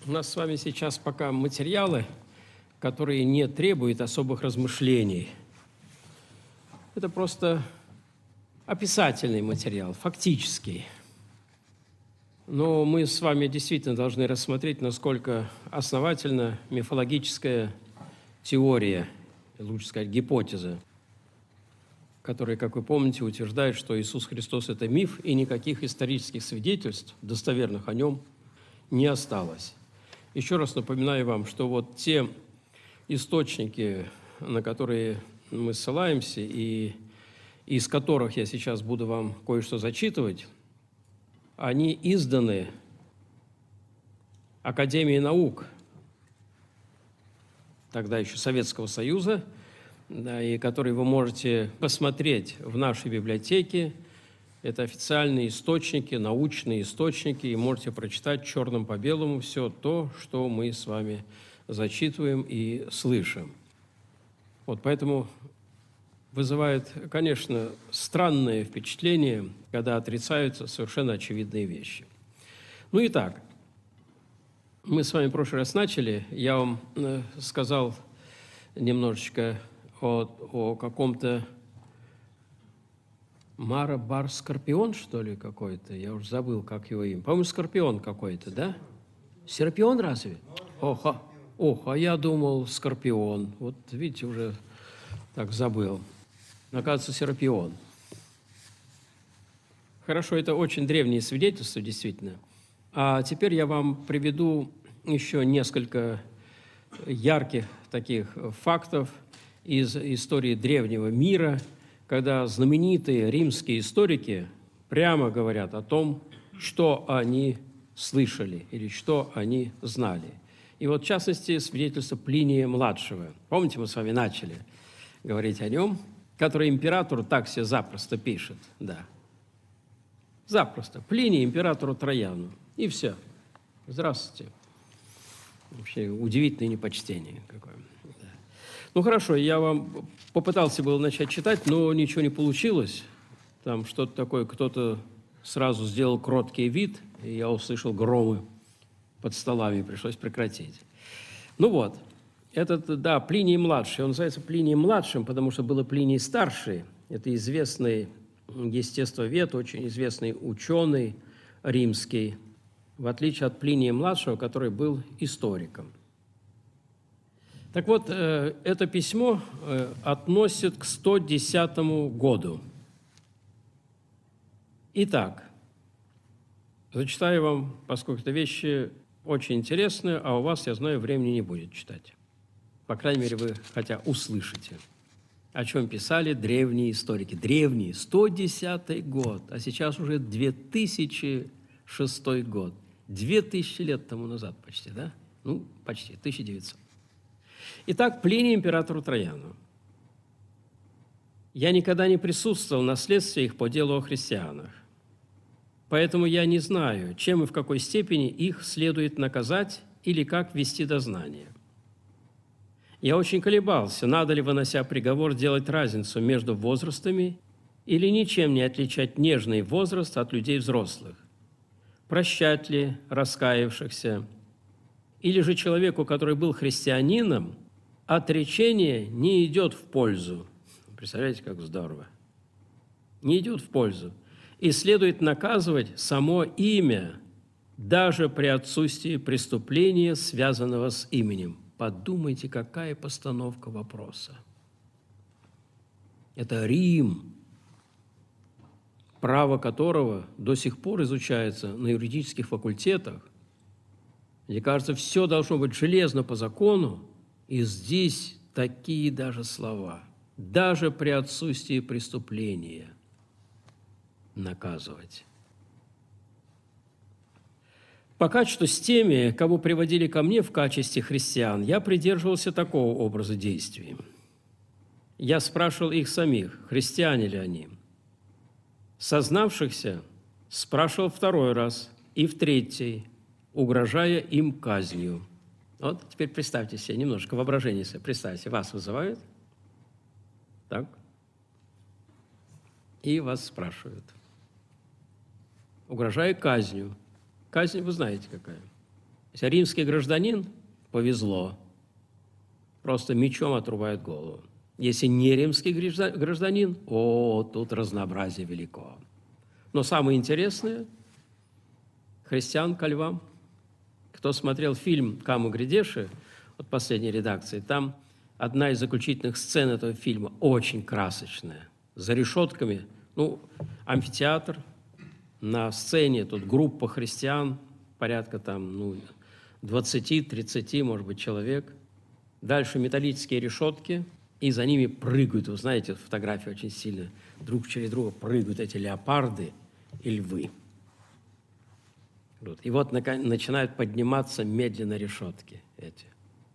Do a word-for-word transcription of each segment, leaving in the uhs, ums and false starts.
У нас с вами сейчас пока материалы, которые не требуют особых размышлений. Это просто описательный материал, фактический. Но мы с вами действительно должны рассмотреть, насколько основательна мифологическая теория, лучше сказать, гипотеза, которая, как вы помните, утверждает, что Иисус Христос – это миф, и никаких исторических свидетельств, достоверных о нем, не осталось. Еще раз напоминаю вам, что вот те источники, на которые мы ссылаемся, и из которых я сейчас буду вам кое-что зачитывать, они изданы Академией наук, тогда еще Советского Союза, да, и которые вы можете посмотреть в нашей библиотеке. Это официальные источники, научные источники, и можете прочитать черным по белому все то, что мы с вами зачитываем и слышим. Вот поэтому вызывает, конечно, странное впечатление, когда отрицаются совершенно очевидные вещи. Ну, итак, мы с вами в прошлый раз начали, я вам сказал немножечко о, о каком-то Мара-бар Скорпион, что ли, какой-то? Я уже забыл, как его имя. По-моему, Скорпион какой-то, да? Серпион разве? Ох, а, ох, а я думал, Скорпион. Вот, видите, уже так забыл. Оказывается, Серпион. Хорошо, это очень древние свидетельства, действительно. А теперь я вам приведу еще несколько ярких таких фактов из истории древнего мира, когда знаменитые римские историки прямо говорят о том, что они слышали или что они знали. И вот, в частности, свидетельство Плиния-младшего. Помните, мы с вами начали говорить о нем, который императору так себе запросто пишет, да. Запросто. Плиний императору Трояну. И все. Здравствуйте. Вообще удивительное непочтение какое. Да. Ну, хорошо, я вам попытался было начать читать, но ничего не получилось. Там что-то такое, кто-то сразу сделал кроткий вид, и я услышал громы под столами, пришлось прекратить. Ну вот. Этот, да, Плиний-младший, он называется Плинием-младшим, потому что был и Плиний-старший. Это известный естествовед, очень известный ученый римский, в отличие от Плиния-младшего, который был историком. Так вот, это письмо относит к сто десятому году. Итак, зачитаю вам, поскольку это вещи очень интересные, а у вас, я знаю, времени не будет читать. По крайней мере, вы хотя услышите, о чем писали древние историки. Древние, сто десятый год, а сейчас уже две тысячи шестой год. Две тысячи лет тому назад почти, да? Ну, почти, тысяча девятьсот. Итак, Плиний императору Трояну. «Я никогда не присутствовал на следствиях по делу о христианах, поэтому я не знаю, чем и в какой степени их следует наказать или как вести дознание. Я очень колебался, надо ли, вынося приговор, делать разницу между возрастами или ничем не отличать нежный возраст от людей взрослых, прощать ли раскаявшихся, или же человеку, который был христианином, отречение не идет в пользу». Представляете, как здорово. Не идет в пользу. И следует наказывать само имя, даже при отсутствии преступления, связанного с именем. Подумайте, какая постановка вопроса. Это Рим, право которого до сих пор изучается на юридических факультетах. Мне кажется, все должно быть железно по закону, и здесь такие даже слова. Даже при отсутствии преступления наказывать. Пока что с теми, кого приводили ко мне в качестве христиан, я придерживался такого образа действий. Я спрашивал их самих, христиане ли они. Сознавшихся спрашивал второй раз и в третий, угрожая им казнью. Вот теперь представьте себе, немножко воображение себе, представьте, вас вызывают, так, и вас спрашивают, угрожая казнью. Казнь вы знаете какая. Если римский гражданин, повезло, просто мечом отрубают голову. Если не римский гражданин, о, тут разнообразие велико. Но самое интересное – христиан ко львам. Кто смотрел фильм «Каму Грядеши», от последней редакции, там одна из заключительных сцен этого фильма очень красочная. За решетками, ну, амфитеатр, на сцене тут группа христиан, порядка там, ну, двадцать-тридцать, может быть, человек. Дальше металлические решетки, и за ними прыгают, вы знаете, фотография очень сильно, друг через друга прыгают эти леопарды и львы. И вот начинают подниматься медленно решетки эти.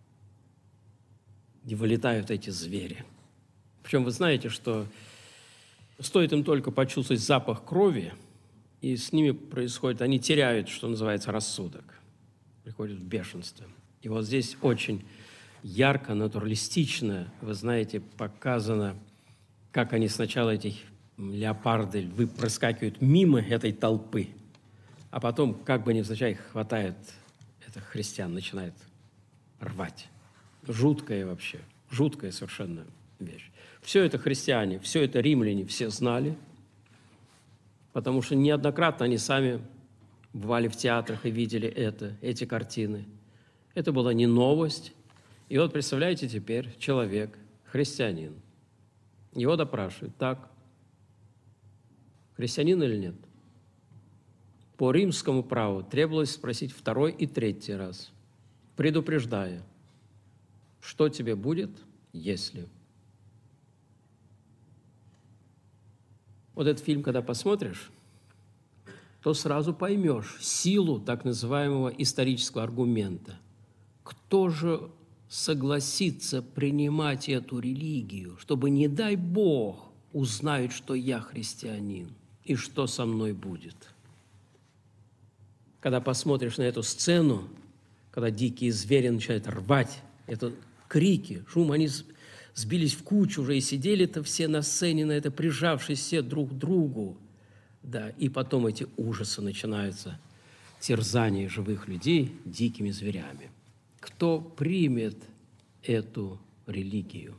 И вылетают эти звери. Причем вы знаете, что стоит им только почувствовать запах крови, и с ними происходит, они теряют, что называется, рассудок, приходят в бешенство. И вот здесь очень ярко, натуралистично, вы знаете, показано, как они сначала, эти леопарды, львы, проскакивают мимо этой толпы, а потом, как бы невзначай, хватает этих христиан, начинает рвать. Жуткая вообще, жуткая совершенно вещь. Все это христиане, все это римляне все знали, потому что неоднократно они сами бывали в театрах и видели это, эти картины. Это была не новость. И вот представляете теперь человек, христианин, его допрашивают. Так, христианин или нет? По римскому праву требовалось спросить второй и третий раз, предупреждая, что тебе будет, если... Вот этот фильм, когда посмотришь, то сразу поймешь силу так называемого исторического аргумента. Кто же согласится принимать эту религию, чтобы, не дай Бог, узнают, что я христианин, и что со мной будет? Когда посмотришь на эту сцену, когда дикие звери начинают рвать, это крики, шум, они сбились в кучу уже и сидели-то все на сцене, на это прижавшись все друг к другу. Да, и потом эти ужасы начинаются, терзание живых людей дикими зверями. Кто примет эту религию?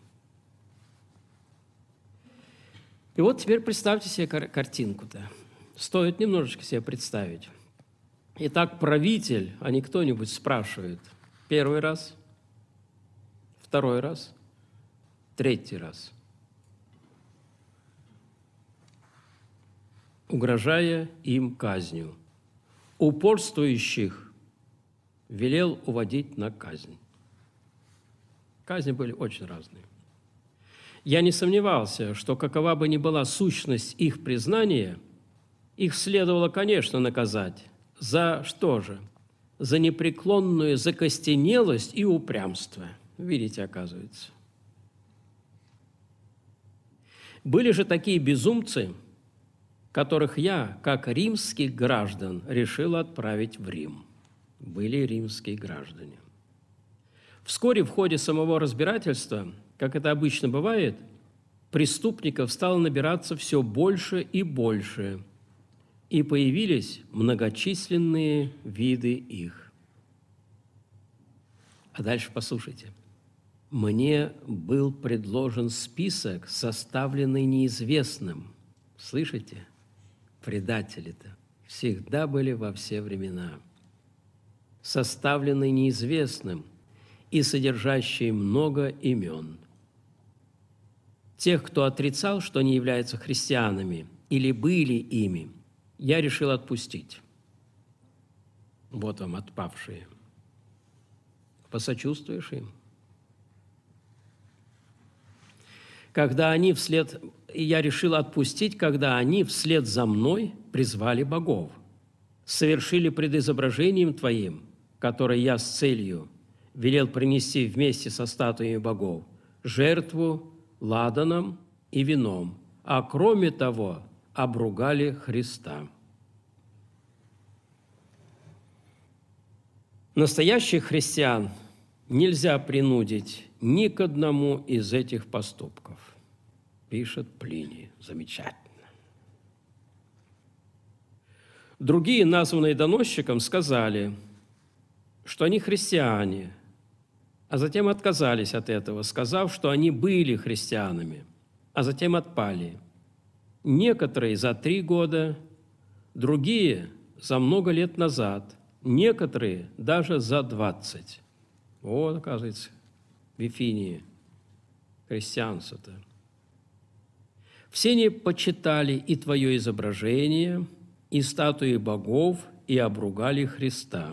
И вот теперь представьте себе кар- картинку-то. Стоит немножечко себе представить. Итак, правитель, а не кто-нибудь спрашивает первый раз, второй раз, третий раз, угрожая им казнью. Упорствующих велел уводить на казнь. Казни были очень разные. Я не сомневался, что какова бы ни была сущность их признания, их следовало, конечно, наказать. За что же? За непреклонную закостенелость и упрямство. Видите, оказывается. Были же такие безумцы, которых я, как римских граждан, решил отправить в Рим. Были римские граждане. Вскоре в ходе самого разбирательства, как это обычно бывает, преступников стало набираться все больше и больше, и появились многочисленные виды их. А дальше послушайте. «Мне был предложен список, составленный неизвестным». Слышите? Предатели-то всегда были во все времена. «Составленный неизвестным и содержащий много имен. Тех, кто отрицал, что они являются христианами или были ими, я решил отпустить». Вот вам отпавшие. Посочувствуешь им? Когда они вслед... Я решил отпустить, когда они вслед за мной призвали богов, совершили пред изображением Твоим, которое я с целью велел принести вместе со статуями богов, жертву ладаном и вином, а кроме того обругали Христа. Настоящих христиан нельзя принудить ни к одному из этих поступков, пишет Плиний. Замечательно. Другие, названные доносчиком, сказали, что они христиане, а затем отказались от этого, сказав, что они были христианами, а затем отпали. Некоторые за три года, другие за много лет назад, некоторые даже за двадцать. Вот, оказывается, в Вифинии христианство-то. Все они почитали и твое изображение, и статуи богов, и обругали Христа.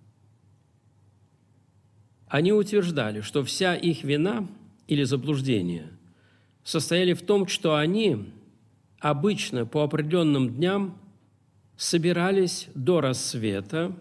Они утверждали, что вся их вина или заблуждение состояли в том, что они обычно по определенным дням собирались до рассвета,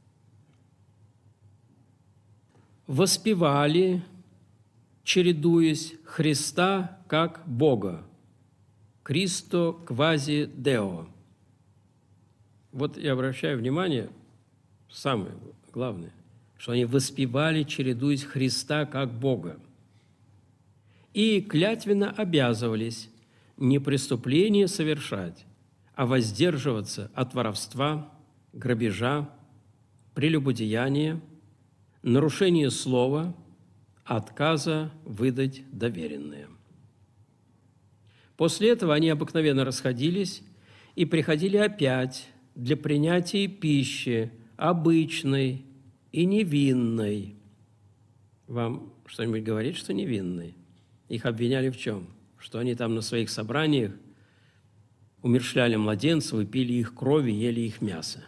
воспевали, чередуясь, Христа как Бога, Кристо квази Део. Вот я обращаю внимание, самое главное, что они воспевали, чередуясь, Христа как Бога. И клятвенно обязывались не преступление совершать, а воздерживаться от воровства, грабежа, прелюбодеяния, нарушения слова, отказа выдать доверенное. После этого они обыкновенно расходились и приходили опять для принятия пищи обычной и невинной. Вам что-нибудь говорит, что невинной? Их обвиняли в чем? Что они там на своих собраниях умерщвляли младенцев и пили их кровь и ели их мясо.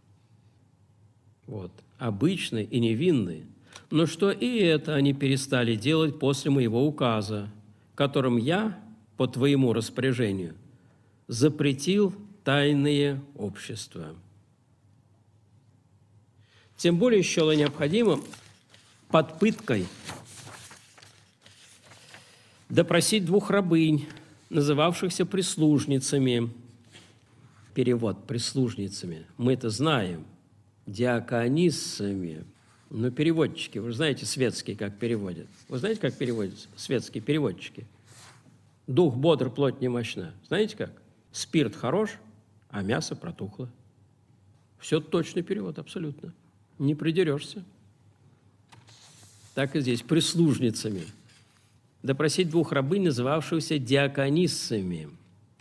Вот. Обычной и невинной. Но что и это они перестали делать после моего указа, которым я, по твоему распоряжению, запретил тайные общества. Тем более счел необходимым под пыткой допросить двух рабынь, называвшихся прислужницами. Перевод «прислужницами». Мы это знаем. Диакониссами. Но переводчики, вы знаете, светские как переводят. Вы знаете, как переводят светские переводчики? Дух бодр, плоть немощна. Знаете как? Спирт хорош, а мясо протухло. Все точный перевод, абсолютно. Не придерешься. Так и здесь, прислужницами. Допросить двух рабынь, называвшихся диакониссами.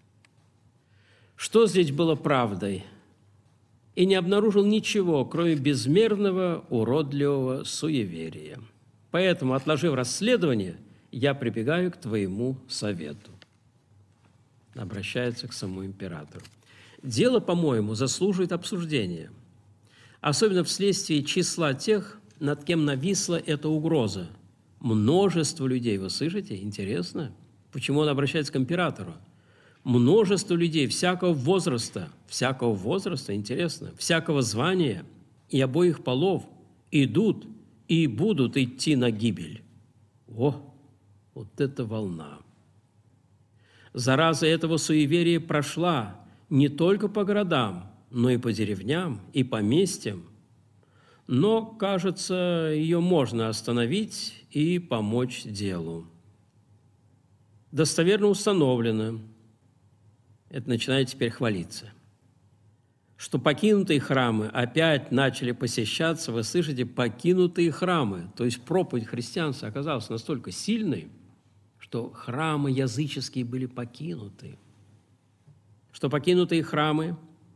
Что здесь было правдой? И не обнаружил ничего, кроме безмерного, уродливого суеверия. Поэтому, отложив расследование, я прибегаю к твоему совету. Обращается к самому императору. Дело, по-моему, заслуживает обсуждения, особенно вследствие числа тех, над кем нависла эта угроза. Множество людей, вы слышите? Интересно. Почему он обращается к императору? Множество людей всякого возраста, всякого возраста, интересно, всякого звания и обоих полов идут и будут идти на гибель. О, вот это волна! Зараза этого суеверия прошла не только по городам, но и по деревням, и поместьям. Но, кажется, ее можно остановить и помочь делу. Достоверно установлено, это начинает теперь хвалиться, что покинутые храмы опять начали посещаться, вы слышите, покинутые храмы, то есть проповедь христианства оказалась настолько сильной, что храмы языческие были покинуты, что покинутые храмы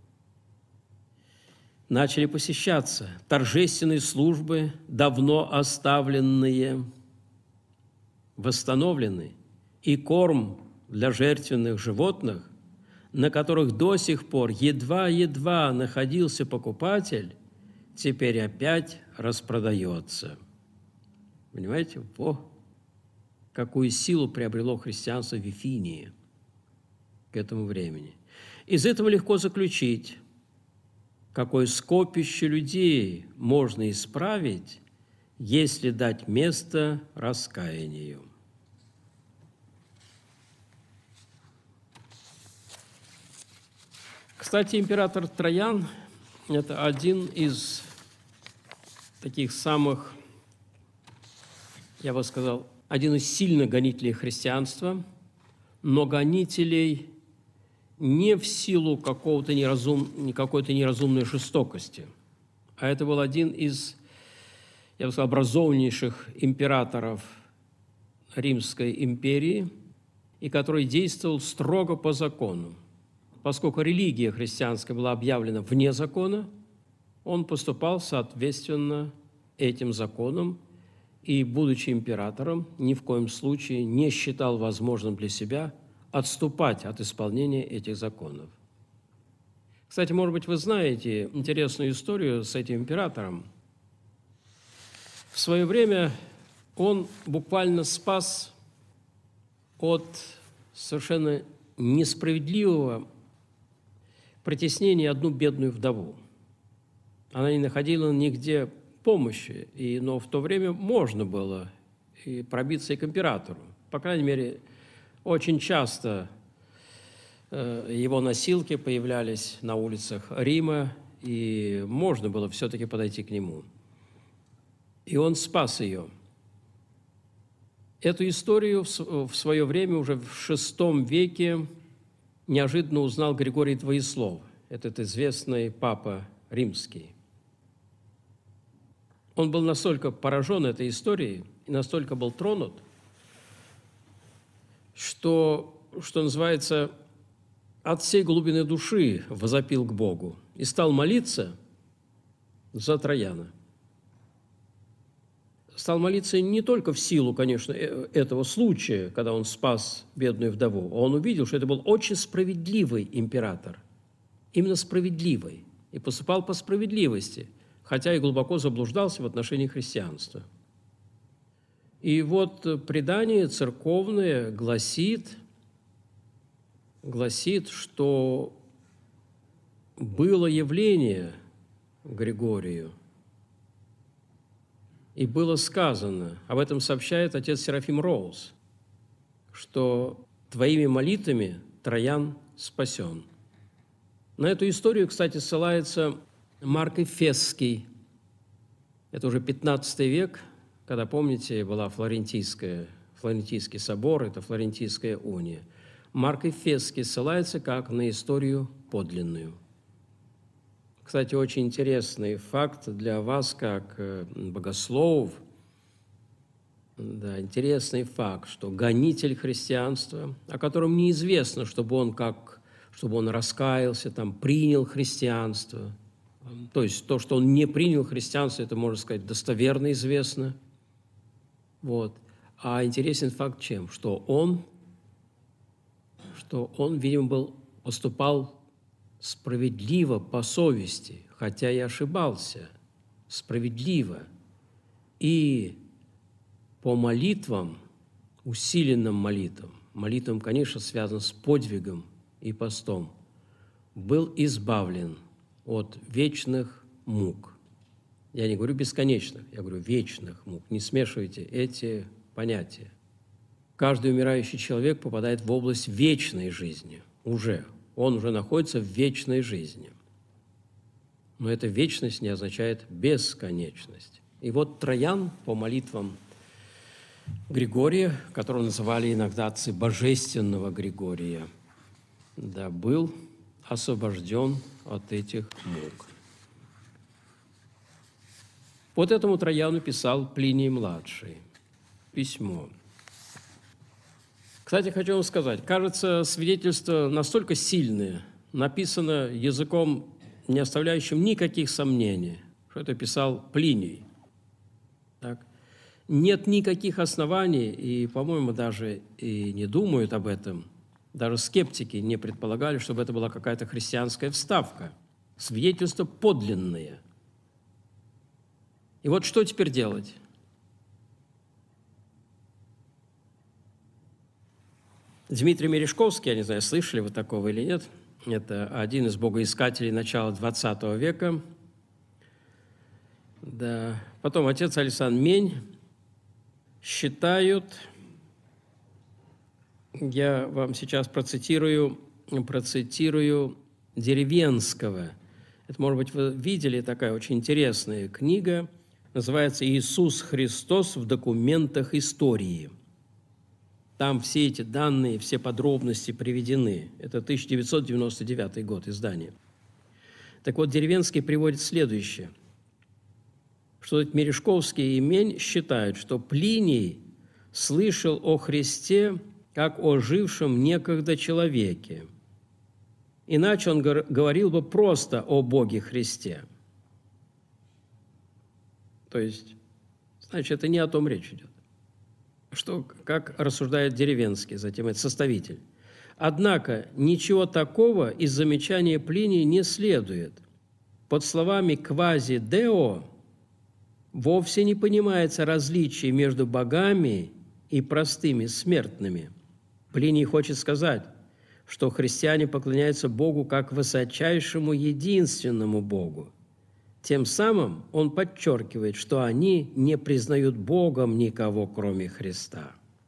начали посещаться, торжественные службы, давно оставленные, восстановлены, и корм для жертвенных животных, на которых до сих пор едва-едва находился покупатель, теперь опять распродается. Понимаете? Во, какую силу приобрело христианство в Вифинии к этому времени. Из этого легко заключить, какое скопище людей можно исправить, если дать место раскаянию. Кстати, император Троян – это один из таких самых, я бы сказал, один из сильных гонителей христианства, но гонителей не в силу какого-то неразум, какой-то неразумной жестокости, а это был один из я бы сказал, образованнейших императоров Римской империи и который действовал строго по закону. Поскольку религия христианская была объявлена вне закона, он поступал соответственно этим законам и, будучи императором, ни в коем случае не считал возможным для себя отступать от исполнения этих законов. Кстати, может быть, вы знаете интересную историю с этим императором. В свое время он буквально спас от совершенно несправедливого притеснения одну бедную вдову. Она не находила нигде помощи, и, но в то время можно было и пробиться и к императору. По крайней мере, очень часто э, его носилки появлялись на улицах Рима, и можно было все-таки подойти к нему. И он спас ее. Эту историю в, в свое время, уже в шестом веке, неожиданно узнал Григорий Двоеслов, этот известный папа римский. Он был настолько поражен этой историей и настолько был тронут, что, что называется, от всей глубины души возопил к Богу и стал молиться за Трояна. Стал молиться не только в силу, конечно, этого случая, когда он спас бедную вдову, а он увидел, что это был очень справедливый император, именно справедливый, и поступал по справедливости, хотя и глубоко заблуждался в отношении христианства. И вот предание церковное гласит, гласит, что было явление Григорию, и было сказано, об этом сообщает отец Серафим Роуз, что твоими молитвами Троян спасен. На эту историю, кстати, ссылается Марк Эфесский. Это уже пятнадцатый век, когда, помните, была Флорентийская, Флорентийский собор, это Флорентийская уния. Марк Эфесский ссылается как на историю подлинную. Кстати, очень интересный факт для вас, как богословов. Да, интересный факт, что гонитель христианства, о котором неизвестно, чтобы он, как, чтобы он раскаялся, там, принял христианство. То есть то, что он не принял христианство, это, можно сказать, достоверно известно. Вот. А интересен факт чем? Что он, что он, видимо, был, поступал справедливо по совести, хотя и ошибался, справедливо. И по молитвам, усиленным молитвам, молитвам, конечно, связан с подвигом и постом, был избавлен от вечных мук. Я не говорю бесконечных, я говорю вечных мук. Не смешивайте эти понятия. Каждый умирающий человек попадает в область вечной жизни уже. Он уже находится в вечной жизни. Но эта вечность не означает бесконечность. И вот Троян по молитвам Григория, которого называли иногда отцы божественного Григория, да, был освобожден от этих мук. Вот этому Трояну писал Плиний-младший письмо. Кстати, хочу вам сказать, кажется, свидетельство настолько сильное, написано языком, не оставляющим никаких сомнений, что это писал Плиний. Так? Нет никаких оснований, и, по-моему, даже и не думают об этом, даже скептики не предполагали, чтобы это была какая-то христианская вставка. Свидетельство подлинное. И вот что теперь делать? Дмитрий Мережковский, я не знаю, слышали вы такого или нет, это один из богоискателей начала двадцатого века. Да. Потом отец Александр Мень считают, я вам сейчас процитирую, процитирую Деревенского. Это, может быть, вы видели, такая очень интересная книга, называется «Иисус Христос в документах истории». Там все эти данные, все подробности приведены. Это тысяча девятьсот девяносто девятый год издания. Так вот, Деревенский приводит следующее, что Мережковский и Мень считают, что Плиний слышал о Христе как о жившем некогда человеке. Иначе он говорил бы просто о Боге Христе. То есть, значит, это не о том речь идет. Что, как рассуждает Деревенский, затем это составитель. Однако ничего такого из замечания Плиния не следует. Под словами «квази-део» вовсе не понимается различие между богами и простыми смертными. Плиний хочет сказать, что христиане поклоняются Богу как высочайшему единственному Богу. Тем самым он подчеркивает, что они не признают Богом никого, кроме Христа.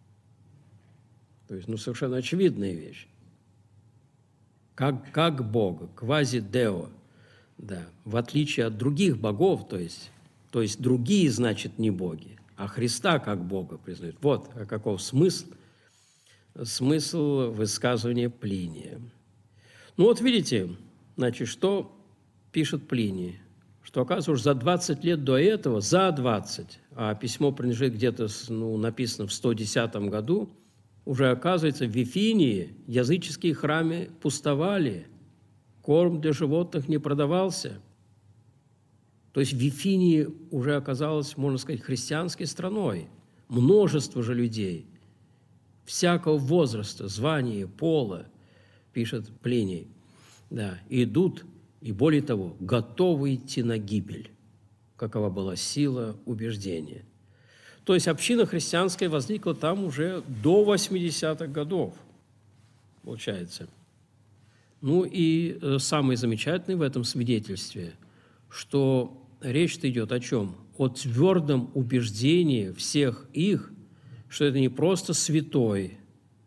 То есть, ну, совершенно очевидная вещь. Как, как Бога, квази-део, да, в отличие от других богов, то есть, то есть другие, значит, не боги, а Христа как Бога признают. Вот каков смысл, смысл высказывания Плиния. Ну вот видите, значит, что пишет Плиний? Что, оказывается, уже за двадцать лет до этого, за двадцать, а письмо принадлежит где-то, ну, написано в сто десятом году, уже, оказывается, в Вифинии языческие храмы пустовали, корм для животных не продавался. То есть Вифиния уже оказалась, можно сказать, христианской страной. Множество же людей, всякого возраста, звания, пола, пишет Плиний, да, идут, и более того, готовы идти на гибель, какова была сила убеждения. То есть община христианская возникла там уже до восьмидесятых годов, получается. Ну и самое замечательное в этом свидетельстве, что речь-то идет о чем? О твердом убеждении всех их, что это не просто святой,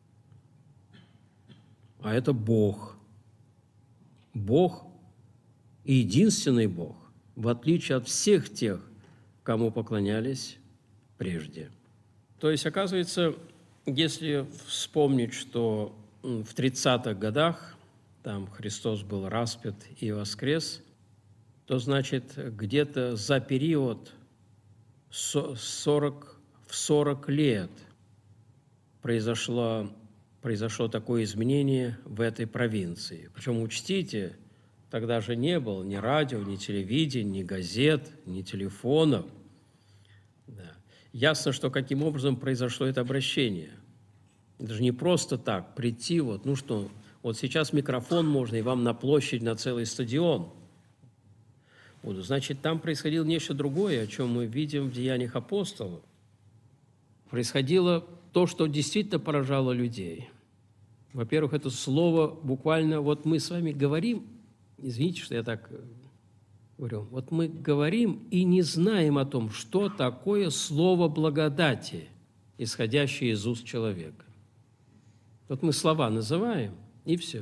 а это Бог. Бог и единственный Бог, в отличие от всех тех, кому поклонялись прежде. То есть, оказывается, если вспомнить, что в тридцатых годах там Христос был распят и воскрес, то, значит, где-то за период сорок, в сорок лет произошло, произошло такое изменение в этой провинции. Причем, учтите, тогда же не было ни радио, ни телевидения, ни газет, ни телефонов. Да. Ясно, что каким образом произошло это обращение. Это же не просто так прийти, вот, ну что, вот сейчас микрофон можно, и вам на площадь, на целый стадион. Вот, значит, там происходило нечто другое, о чем мы видим в Деяниях апостолов. Происходило то, что действительно поражало людей. Во-первых, это слово буквально, вот мы с вами говорим, извините, что я так говорю, вот мы говорим и не знаем о том, что такое слово благодати, исходящее из уст человека. Вот мы слова называем, и все.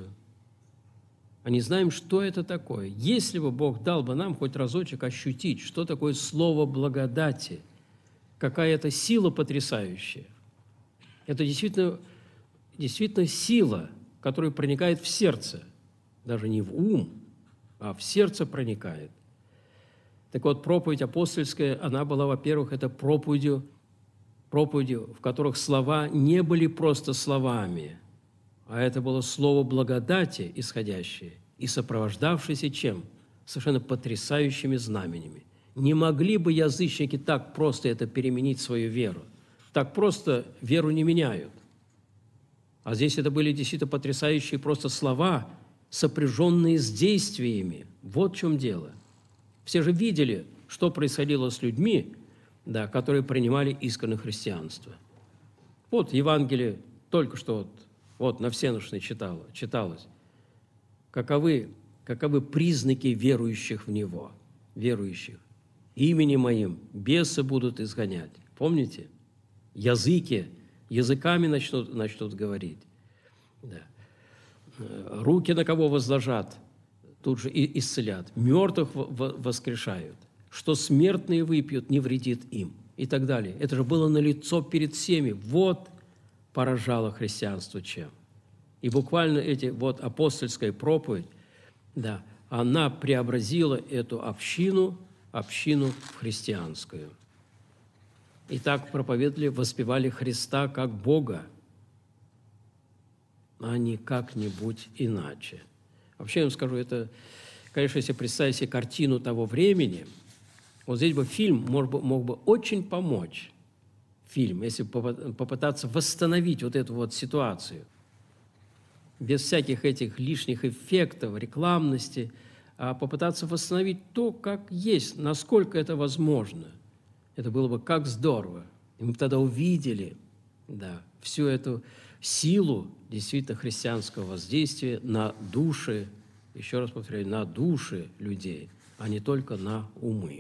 А не знаем, что это такое. Если бы Бог дал бы нам хоть разочек ощутить, что такое слово благодати, какая это сила потрясающая. Это действительно, действительно сила, которая проникает в сердце, даже не в ум, а в сердце проникает. Так вот, проповедь апостольская, она была, во-первых, это проповедью, проповедью, в которых слова не были просто словами, а это было слово благодати, исходящее и сопровождавшееся чем? Совершенно потрясающими знаменями. Не могли бы язычники так просто это переменить свою веру. Так просто веру не меняют. А здесь это были действительно потрясающие просто слова, сопряженные с действиями. Вот в чем дело. Все же видели, что происходило с людьми, да, которые принимали исконное христианство. Вот Евангелие только что вот, вот на всеношной читало, читалось. Каковы, каковы признаки верующих в Него, верующих? Именем Моим бесы будут изгонять. Помните? Языки, языками начнут, начнут говорить. Да. Руки на кого возложат, тут же и исцелят. Мертвых воскрешают. Что смертные выпьют, не вредит им. И так далее. Это же было налицо перед всеми. Вот поражало христианство чем. И буквально эти, вот апостольская проповедь, да, она преобразила эту общину, общину христианскую. И так проповедовали, воспевали Христа как Бога, а не как-нибудь иначе. Вообще, я вам скажу, это, конечно, если представить себе картину того времени, вот здесь бы фильм мог бы, мог бы очень помочь, фильм, если попытаться восстановить вот эту вот ситуацию, без всяких этих лишних эффектов, рекламности, а попытаться восстановить то, как есть, насколько это возможно. Это было бы как здорово. И мы бы тогда увидели, да, всю эту силу действительно христианского воздействия на души, еще раз повторяю, на души людей, а не только на умы.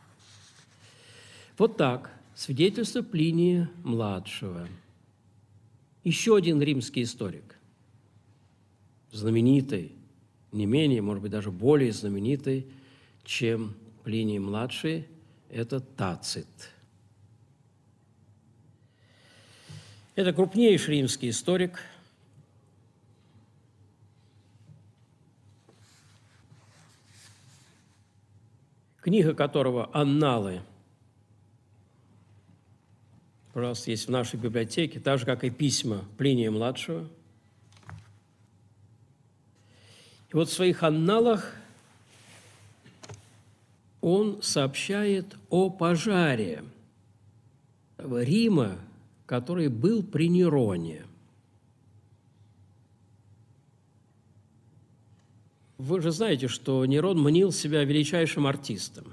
Вот так, свидетельство Плиния-младшего. Еще один римский историк, знаменитый, не менее, может быть, даже более знаменитый, чем Плиний-младший, это Тацит. Это крупнейший римский историк, книга которого «Анналы», пожалуйста, есть в нашей библиотеке, так же, как и письма Плиния-младшего. И вот в своих «Анналах» он сообщает о пожаре Рима, который был при Нероне. Вы же знаете, что Нерон мнил себя величайшим артистом.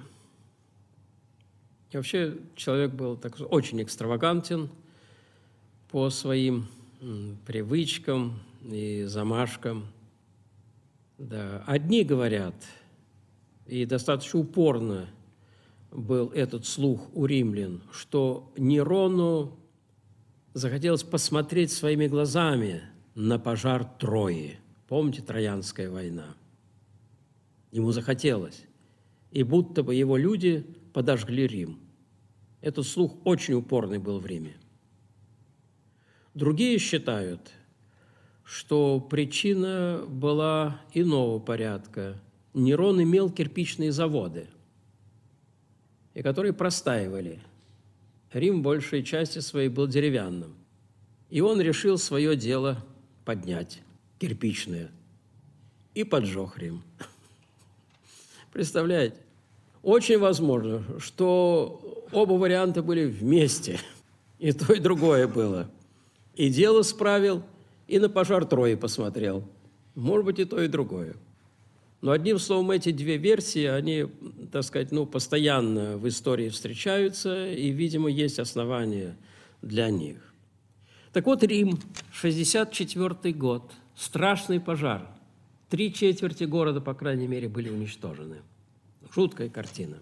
И вообще человек был так, очень экстравагантен по своим привычкам и замашкам. Да. Одни говорят, и достаточно упорно был этот слух у римлян, что Нерону захотелось посмотреть своими глазами на пожар Трои. Помните, Троянская война? Ему захотелось. И будто бы его люди подожгли Рим. Этот слух очень упорный был в Риме. Другие считают, что причина была иного порядка. Нерон имел кирпичные заводы, и которые простаивали. Рим в большей части своей был деревянным. И он решил свое дело поднять, кирпичное, и поджег Рим. Представляете? Очень возможно, что оба варианта были вместе, и то, и другое было. И дело справил, и на пожар Трои посмотрел. Может быть, и то, и другое. Но одним словом, эти две версии, они, так сказать, ну, постоянно в истории встречаются, и, видимо, есть основания для них. Так вот, Рим, шестьдесят четвёртый год, страшный пожар. Три четверти города, по крайней мере, были уничтожены. Жуткая картина.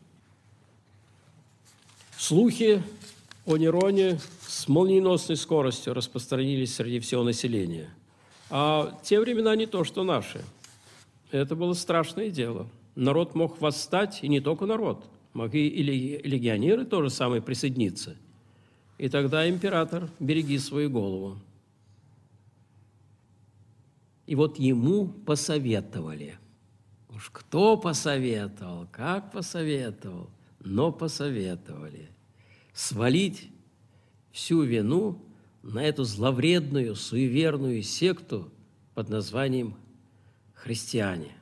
Слухи о Нероне с молниеносной скоростью распространились среди всего населения. А те времена не то, что наши. Это было страшное дело. Народ мог восстать, и не только народ. Могли и легионеры тоже самое присоединиться. И тогда император, береги свою голову. И вот ему посоветовали. Уж кто посоветовал, как посоветовал, но посоветовали свалить всю вину на эту зловредную, суеверную секту под названием христиане.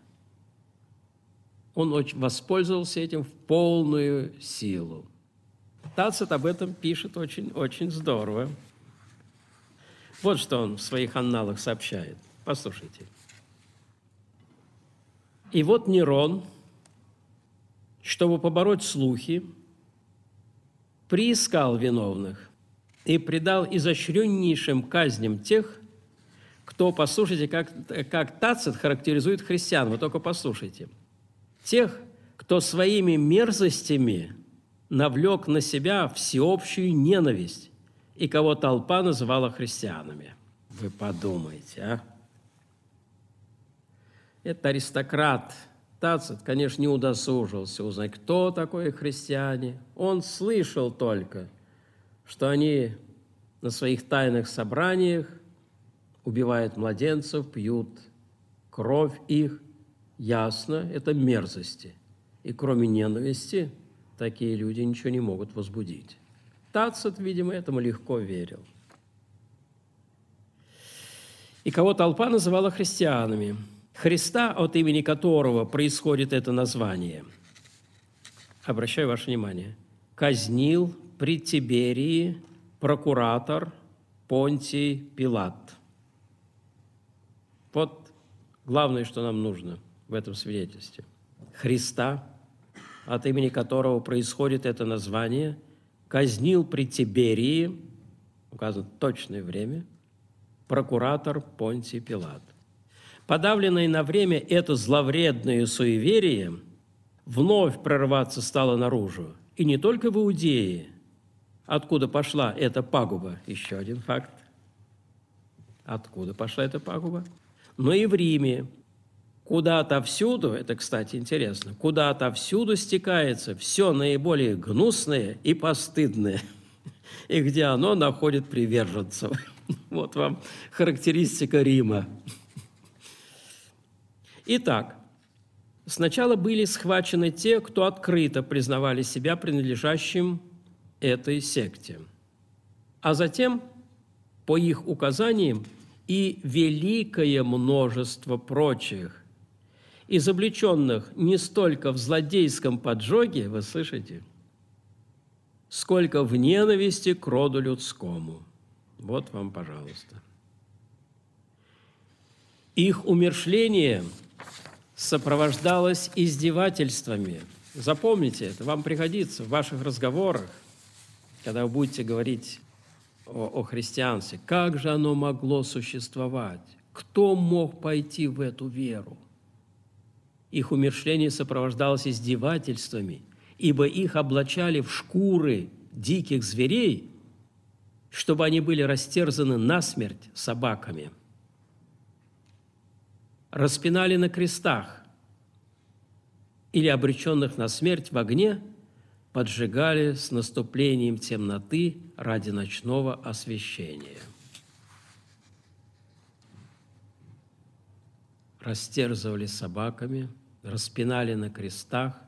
Он очень воспользовался этим в полную силу. Тацит об этом пишет очень, очень здорово. Вот что он в своих анналах сообщает. Послушайте. И вот Нерон, чтобы побороть слухи, приискал виновных и предал изощреннейшим казням тех, кто, послушайте, как, как Тацит характеризует христиан, вы только послушайте. Тех, кто своими мерзостями навлек на себя всеобщую ненависть и кого толпа называла христианами. Вы подумайте, а? Этот аристократ Тацит, конечно, не удосужился узнать, кто такое христиане. Он слышал только, что они на своих тайных собраниях убивают младенцев, пьют кровь их. Ясно, это мерзости. И кроме ненависти такие люди ничего не могут возбудить. Тацит, видимо, этому легко верил. И кого толпа называла христианами. Христа, от имени которого происходит это название, обращаю ваше внимание, казнил при Тиберии прокуратор Понтий Пилат. Вот главное, что нам нужно в этом свидетельстве. Христа, от имени которого происходит это название, казнил при Тиберии, указано точное время, прокуратор Понтий Пилат. Подавленное на время это зловредное суеверие вновь прорываться стало наружу. И не только в Иудее, откуда пошла эта пагуба, еще один факт, откуда пошла эта пагуба, но и в Риме, куда отовсюду, это, кстати, интересно, куда отовсюду стекается все наиболее гнусное и постыдное, и где оно находит приверженцев. Вот вам характеристика Рима. Итак, сначала были схвачены те, кто открыто признавали себя принадлежащим этой секте, а затем, по их указаниям, и великое множество прочих, изобличенных не столько в злодейском поджоге, вы слышите, сколько в ненависти к роду людскому. Вот вам, пожалуйста. Их умерщвление сопровождалось издевательствами. Запомните это, вам пригодится в ваших разговорах, когда вы будете говорить о, о христианстве. Как же оно могло существовать? Кто мог пойти в эту веру? Их умерщвление сопровождалось издевательствами, ибо их облачали в шкуры диких зверей, чтобы они были растерзаны насмерть собаками. Распинали на крестах или обреченных на смерть в огне поджигали с наступлением темноты ради ночного освещения. Растерзывали собаками, распинали на крестах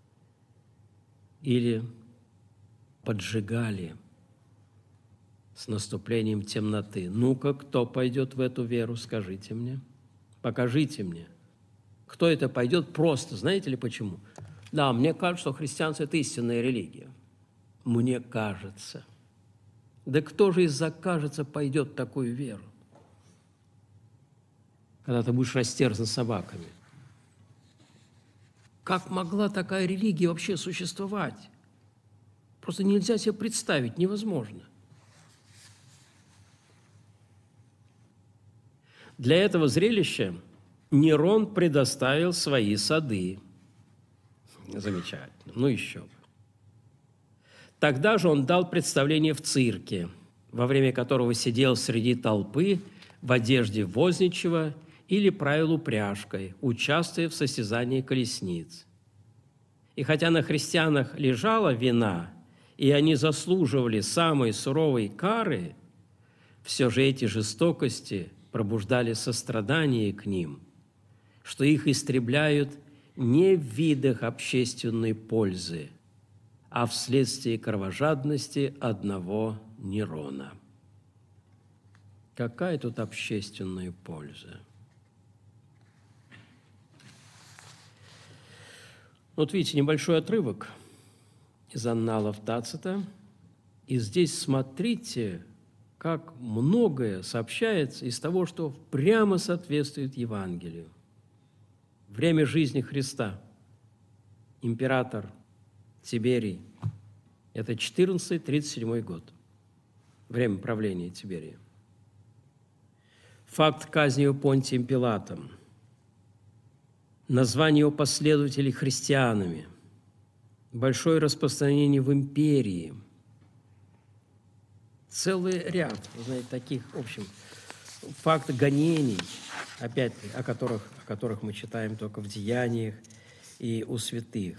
или поджигали с наступлением темноты. Ну-ка, кто пойдет в эту веру, скажите мне. Покажите мне, кто это пойдет просто. Знаете ли почему? Да, мне кажется, что христианство – это истинная религия. Мне кажется. Да кто же из-за кажется пойдет в такую веру, когда ты будешь растерзан собаками? Как могла такая религия вообще существовать? Просто нельзя себе представить, невозможно. Для этого зрелища Нерон предоставил свои сады. Замечательно. Ну еще бы. Тогда же он дал представление в цирке, во время которого сидел среди толпы в одежде возничего или правил упряжкой, участвуя в состязании колесниц. И хотя на христианах лежала вина, и они заслуживали самой суровой кары, все же эти жестокости пробуждали сострадание к ним, что их истребляют не в видах общественной пользы, а вследствие кровожадности одного Нерона. Какая тут общественная польза? Вот видите, небольшой отрывок из анналов Тацита, и здесь смотрите, как многое сообщается из того, что прямо соответствует Евангелию. Время жизни Христа. Император Тиберий. Это четырнадцатый тридцать седьмой год. Время правления Тиберия. Факт казни его Понтием Пилатом. Название его последователей христианами. Большое распространение в империи. Целый ряд, вы знаете, таких, в общем, факты гонений, опять о которых, о которых мы читаем только в деяниях и у святых.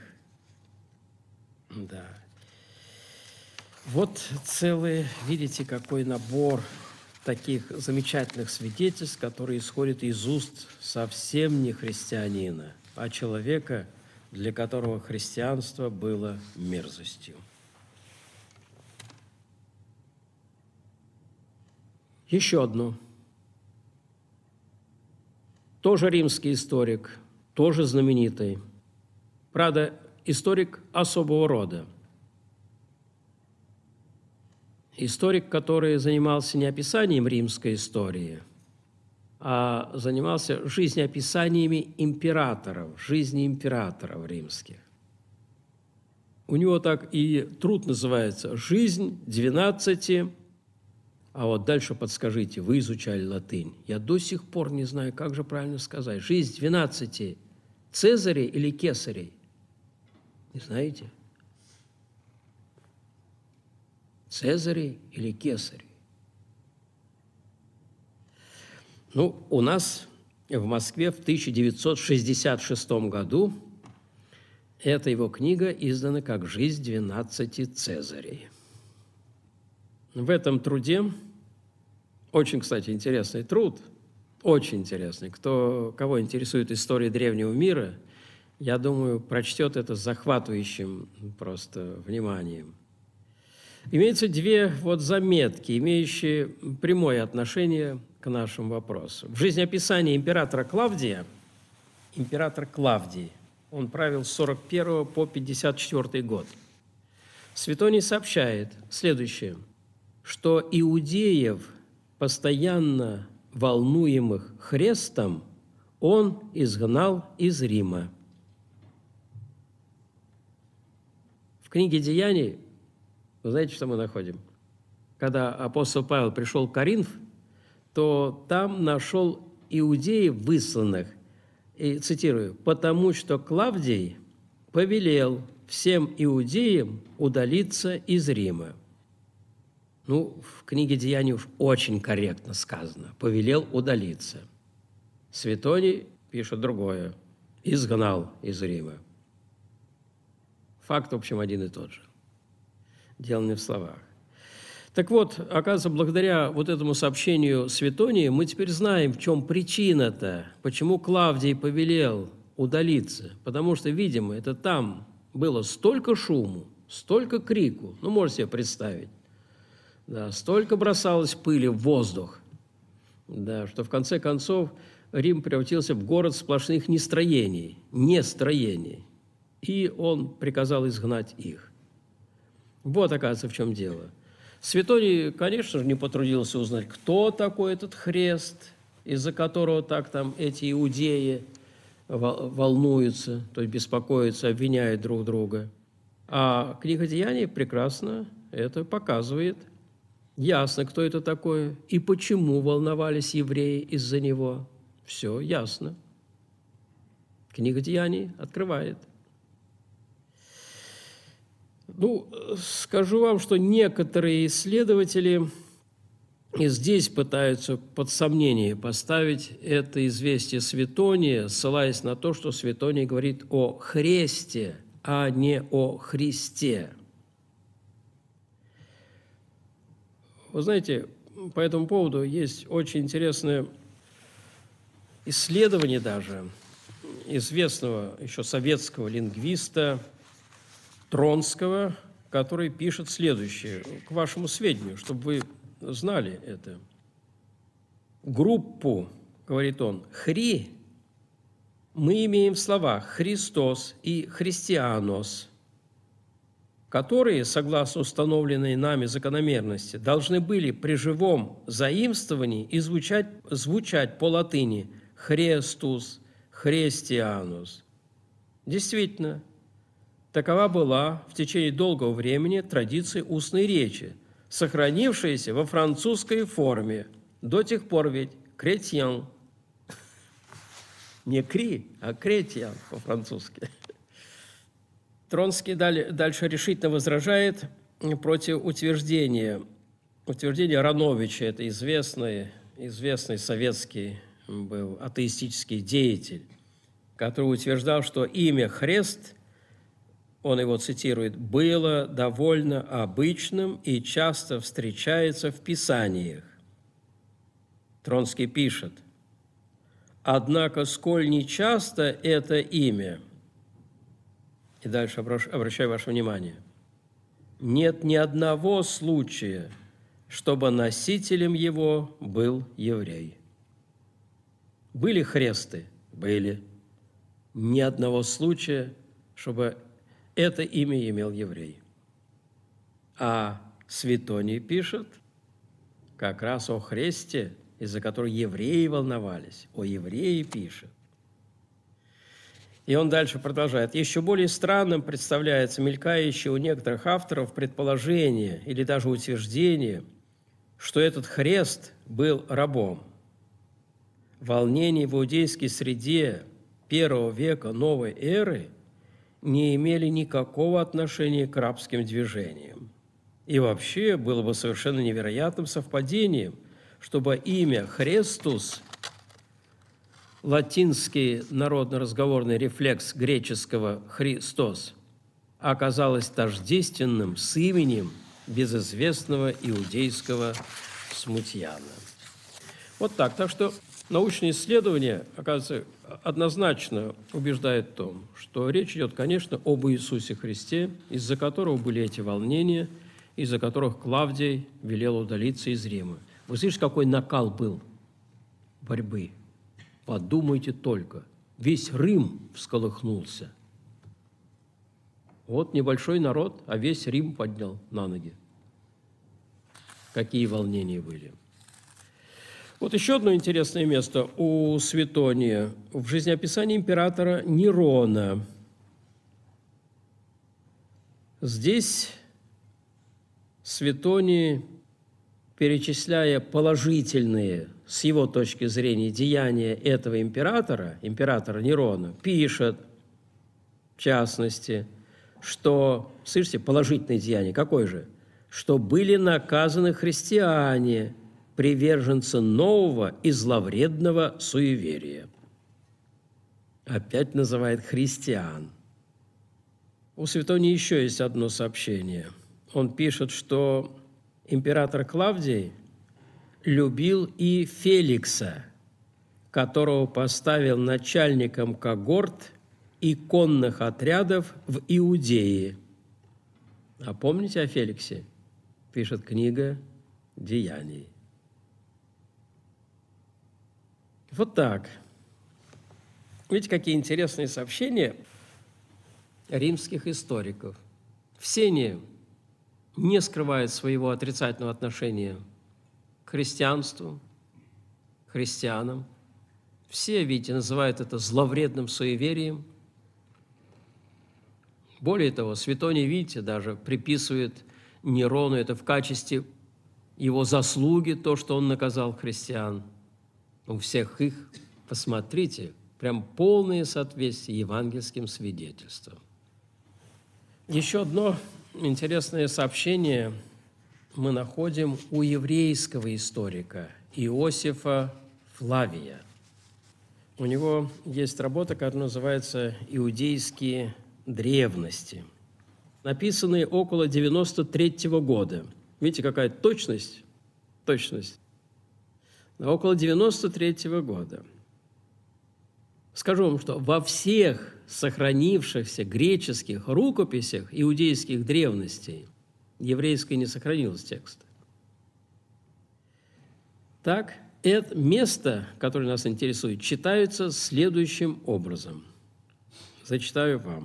Да. Вот целый, видите, какой набор таких замечательных свидетельств, которые исходят из уст совсем не христианина, а человека, для которого христианство было мерзостью. Еще одно. Тоже римский историк, тоже знаменитый. Правда, историк особого рода. Историк, который занимался не описанием римской истории, а занимался жизнеописаниями императоров, жизни императоров римских. У него так и труд называется «Жизнь двенадцати». А вот дальше подскажите, вы изучали латынь. Я до сих пор не знаю, как же правильно сказать. «Жизнь двенадцати Цезарей или Кесарей?» Не знаете? Цезарей или Кесарей? Ну, у нас в Москве в тысяча девятьсот шестьдесят шестом году эта его книга издана как «Жизнь двенадцати Цезарей». В этом труде, очень, кстати, интересный труд, очень интересный. Кто, кого интересует история древнего мира, я думаю, прочтет это с захватывающим просто вниманием. Имеются две вот заметки, имеющие прямое отношение к нашему вопросу. В жизнеописании императора Клавдия, император Клавдий, он правил с сорок первого по пятьдесят четвёртый год, Светоний сообщает следующее, что иудеев, постоянно волнуемых хрестом, он изгнал из Рима. В книге «Деяний» вы знаете, что мы находим? Когда апостол Павел пришел в Коринф, то там нашел иудеев высланных, и цитирую, «потому что Клавдий повелел всем иудеям удалиться из Рима». Ну, в книге «Деяний» уж очень корректно сказано. Повелел удалиться. Светоний пишет другое. Изгнал из Рима. Факт, в общем, один и тот же. Дело не в словах. Так вот, оказывается, благодаря вот этому сообщению Светония мы теперь знаем, в чем причина-то, почему Клавдий повелел удалиться. Потому что, видимо, это там было столько шуму, столько крику, ну, можете себе представить. Да, столько бросалось пыли в воздух, да, что в конце концов Рим превратился в город сплошных нестроений, нестроений, и он приказал изгнать их. Вот, оказывается, в чем дело. Светоний, конечно же, не потрудился узнать, кто такой этот хрест, из-за которого так там эти иудеи волнуются, то есть беспокоятся, обвиняют друг друга. А книга «Деяний» прекрасно это показывает. Ясно, кто это такой и почему волновались евреи из-за него. Все ясно. Книга «Деяний» открывает. Ну, скажу вам, что некоторые исследователи и здесь пытаются под сомнение поставить это известие Светония, ссылаясь на то, что Светоний говорит о хресте, а не о Христе. Вы знаете, по этому поводу есть очень интересное исследование даже известного еще советского лингвиста Тронского, который пишет следующее, к вашему сведению, чтобы вы знали это. Группу, говорит он, «хри» мы имеем в словах «Христос» и «христианос», которые, согласно установленной нами закономерности, должны были при живом заимствовании и звучать, звучать по латыни «хрестус», «христианус». Действительно, такова была в течение долгого времени традиция устной речи, сохранившаяся во французской форме. До тех пор ведь «кретьен», не «кри», а «кретьен» по-французски. Тронский дальше решительно возражает против утверждения, утверждения Рановича, это известный, известный советский был атеистический деятель, который утверждал, что имя Хрест, он его цитирует, было довольно обычным и часто встречается в Писаниях. Тронский пишет, однако, сколь нечасто это имя, И дальше обращаю ваше внимание. Нет ни одного случая, чтобы носителем его был еврей. Были хресты? Были. Ни одного случая, чтобы это имя имел еврей. А Светоний пишет как раз о хресте, из-за которого евреи волновались. О евреи пишет. И он дальше продолжает. Еще более странным представляется мелькающее у некоторых авторов предположение или даже утверждение, что этот хрест был рабом. Волнения в иудейской среде первого века новой эры не имели никакого отношения к рабским движениям. И вообще было бы совершенно невероятным совпадением, чтобы имя Христос, латинский народно-разговорный рефлекс греческого «Христос», оказалось тождественным с именем безызвестного иудейского смутьяна. Вот так. Так что научные исследования, оказывается, однозначно убеждают в том, что речь идет, конечно, об Иисусе Христе, из-за которого были эти волнения, из-за которых Клавдий велел удалиться из Рима. Вы слышите, какой накал был борьбы? Подумайте только, весь Рим всколыхнулся. Вот небольшой народ, а весь Рим поднял на ноги. Какие волнения были. Вот еще одно интересное место у Светония в жизнеописании императора Нерона. Здесь Светоний, перечисляя положительные, с его точки зрения, деяния этого императора, императора Нерона, пишет, в частности, что, слышите, положительные деяния, какое же? Что были наказаны христиане, приверженцы нового и зловредного суеверия. Опять называет христиан. У Светония еще есть одно сообщение. Он пишет, что император Клавдий любил и Феликса, которого поставил начальником когорт и конных отрядов в Иудее. А помните о Феликсе? Пишет книга «Деяний». Вот так. Видите, какие интересные сообщения римских историков. Все они не скрывают своего отрицательного отношения к христианству, к христианам. Все, видите, называют это зловредным суеверием. Более того, Светоний, видите, даже приписывает Нерону это в качестве его заслуги, то, что он наказал христиан. У всех их, посмотрите, прям полное соответствие евангельским свидетельствам. Еще одно интересное сообщение мы находим у еврейского историка Иосифа Флавия. У него есть работа, которая называется «Иудейские древности», написанные около девяносто третьего года. Видите, какая точность? Точность. Около девяносто третьего года. Скажу вам, что во всех сохранившихся греческих рукописях иудейских древностей еврейской не сохранилось текста. Так, это место, которое нас интересует, читается следующим образом. Зачитаю вам.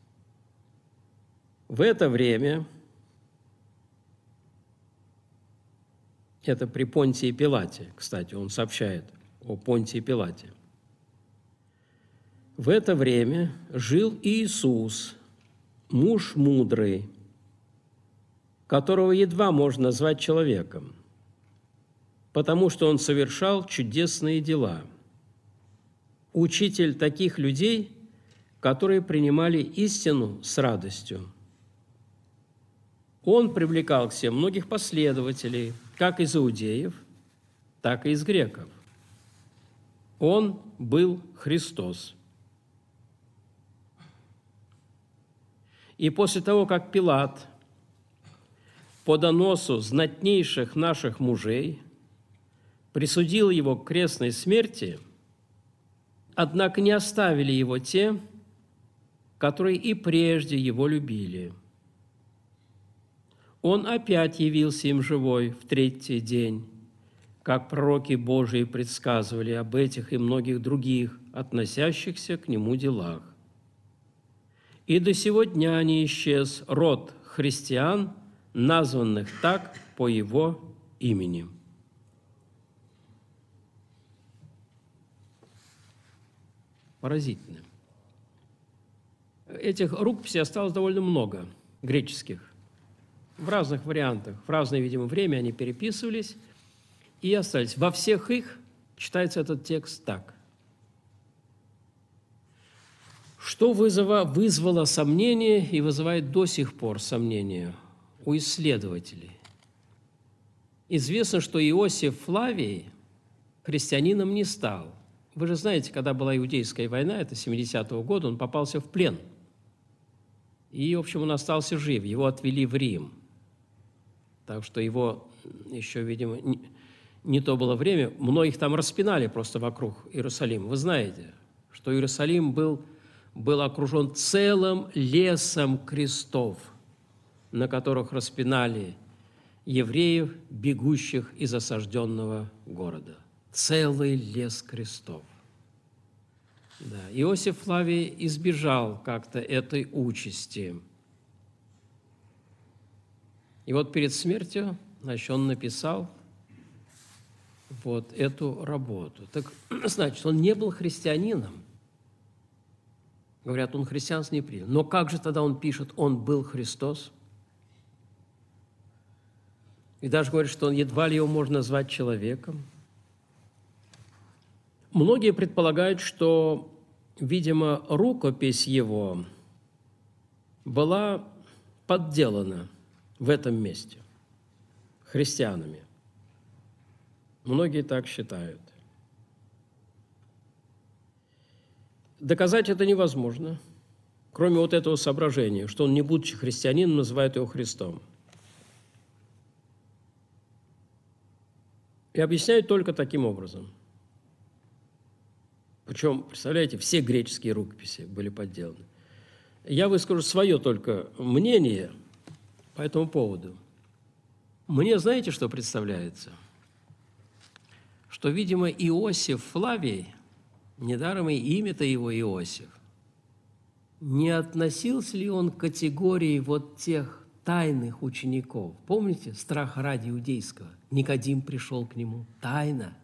В это время, это при Понтии Пилате, кстати, он сообщает о Понтии Пилате. В это время жил Иисус, муж мудрый, которого едва можно назвать человеком, потому что он совершал чудесные дела. Учитель таких людей, которые принимали истину с радостью. Он привлекал к себе многих последователей, как из иудеев, так и из греков. Он был Христос. И после того, как Пилат по доносу знатнейших наших мужей присудил его к крестной смерти, однако не оставили его те, которые и прежде его любили. Он опять явился им живой в третий день, как пророки Божии предсказывали об этих и многих других, относящихся к нему делах. И до сего дня не исчез род христиан, названных так по его имени. Поразительно. Этих рукописей осталось довольно много, греческих. В разных вариантах, в разное, видимо, время они переписывались и остались. Во всех их читается этот текст так. Что вызова, вызвало сомнение и вызывает до сих пор сомнение у исследователей. Известно, что Иосиф Флавий христианином не стал. Вы же знаете, когда была Иудейская война, это семидесятого года, он попался в плен. И, в общем, он остался жив, его отвели в Рим. Так что его еще, видимо, не, не то было время. Многих там распинали просто вокруг Иерусалима. Вы знаете, что Иерусалим был, был окружен целым лесом крестов, на которых распинали евреев, бегущих из осажденного города. Целый лес крестов. Да. Иосиф Флавий избежал как-то этой участи. И вот перед смертью, значит, он написал вот эту работу. Так, значит, он не был христианином. Говорят, он христианство не принял. Но как же тогда он пишет, он был Христос? И даже говорит, что он едва ли его можно назвать человеком. Многие предполагают, что, видимо, рукопись его была подделана в этом месте христианами. Многие так считают. Доказать это невозможно, кроме вот этого соображения, что он, не будучи христианином, называет его Христом. И объясняют только таким образом. Причем, представляете, все греческие рукописи были подделаны. Я выскажу свое только мнение по этому поводу. Мне, знаете, что представляется? Что, видимо, Иосиф Флавий, недаром и имя-то его Иосиф, не относился ли он к категории вот тех тайных учеников? Помните, страх ради иудейского? Никодим пришел к нему тайно.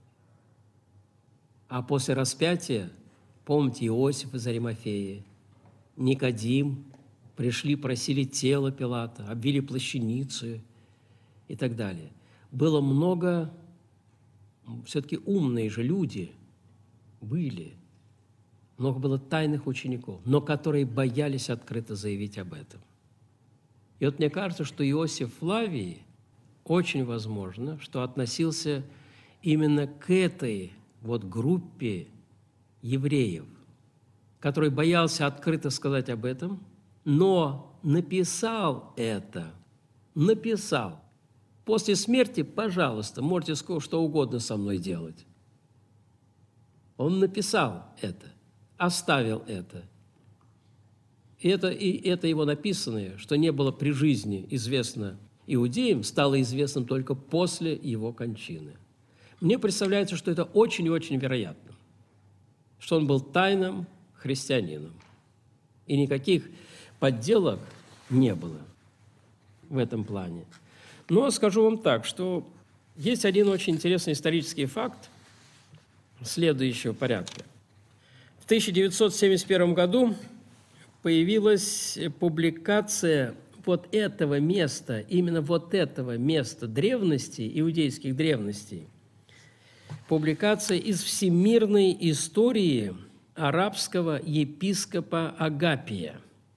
А после распятия, помните, Иосиф из Аримафеи, Никодим, пришли, просили тело Пилата, обвили плащаницу и так далее. Было много, все-таки умные же люди были, много было тайных учеников, но которые боялись открыто заявить об этом. И вот мне кажется, что Иосиф Флавий очень возможно, что относился именно к этой вот группе евреев, который боялся открыто сказать об этом, но написал это, написал. После смерти, пожалуйста, можете что угодно со мной делать. Он написал это, оставил это. И это, и это его написанное, что не было при жизни известно иудеям, стало известным только после его кончины. Мне представляется, что это очень и очень вероятно, что он был тайным христианином. И никаких подделок не было в этом плане. Но скажу вам так, что есть один очень интересный исторический факт следующего порядка. В тысяча девятьсот семьдесят первом году появилась публикация вот этого места, именно вот этого места древности, иудейских древностей, публикация из всемирной истории арабского епископа Агапия,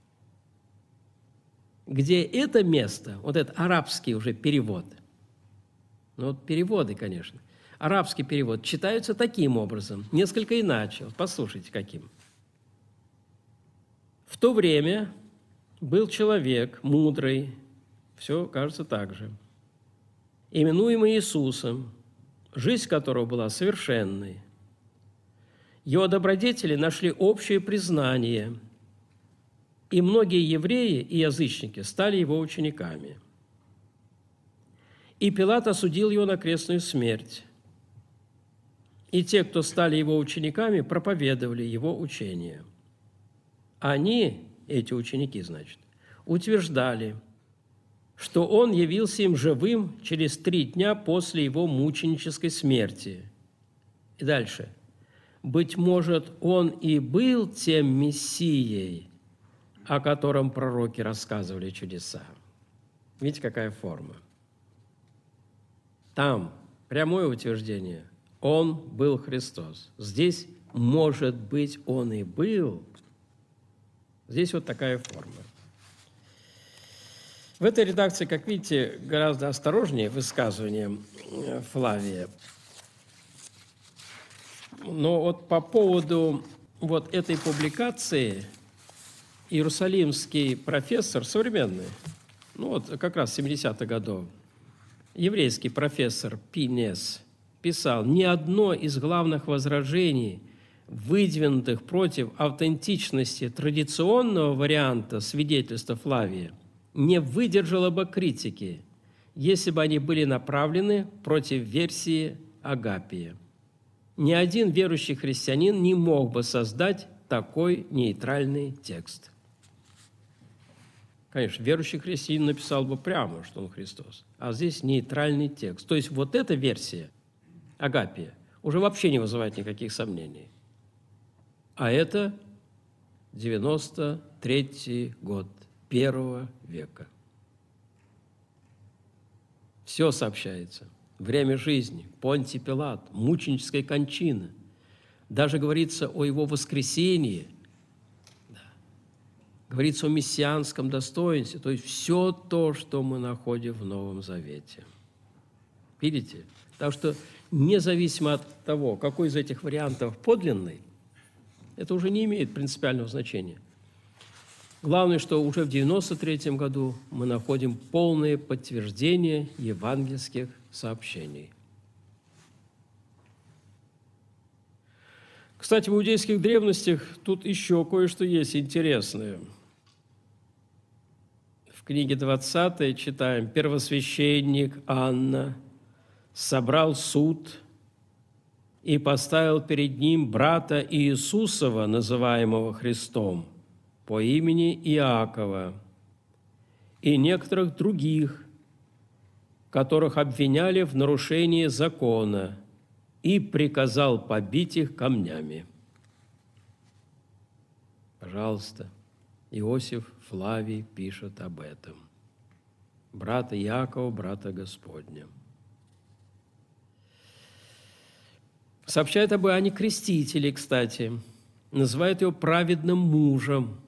где это место, вот этот арабский уже перевод, ну вот переводы, конечно, арабский перевод читаются таким образом, несколько иначе. Вот послушайте, каким. В то время был человек мудрый, все кажется так же, именуемый Иисусом, жизнь которого была совершенной. Его добродетели нашли общее признание И многие евреи и язычники стали его учениками. И Пилат осудил его на крестную смерть. И те, кто стали его учениками, проповедовали его учение. Они, эти ученики, значит, утверждали, что он явился им живым через три дня после его мученической смерти. И дальше. Быть может, он и был тем Мессией, о котором пророки рассказывали чудеса. Видите, какая форма? Там прямое утверждение – он был Христос. Здесь, может быть, он и был. Здесь вот такая форма. В этой редакции, как видите, гораздо осторожнее высказывание Флавия. Но вот по поводу вот этой публикации иерусалимский профессор, современный, ну вот как раз семидесятых годов, еврейский профессор Пинес писал: «Ни одно из главных возражений, выдвинутых против автентичности традиционного варианта свидетельства Флавия, не выдержало бы критики, если бы они были направлены против версии Агапия. Ни один верующий христианин не мог бы создать такой нейтральный текст». Конечно, верующий христианин написал бы прямо, что он Христос, а здесь нейтральный текст. То есть вот эта версия Агапия уже вообще не вызывает никаких сомнений. А это девяносто третий год первого века. Все сообщается. Время жизни, Понтий Пилат, мученическая кончина. Даже говорится о его воскресении. Да. Говорится о мессианском достоинстве. То есть все то, что мы находим в Новом Завете. Видите? Так что независимо от того, какой из этих вариантов подлинный, это уже не имеет принципиального значения. Главное, что уже в девяносто третьем году мы находим полное подтверждение евангельских сообщений. Кстати, в иудейских древностях тут еще кое-что есть интересное. В книге двадцатой читаем: «Первосвященник Анна собрал суд и поставил перед ним брата Иисусова, называемого Христом, по имени Иакова, и некоторых других, которых обвиняли в нарушении закона, и приказал побить их камнями». Пожалуйста, Иосиф Флавий пишет об этом. Брата Иакова, брата Господня. Сообщает об Иоанне Крестителе, кстати, называет его праведным мужем.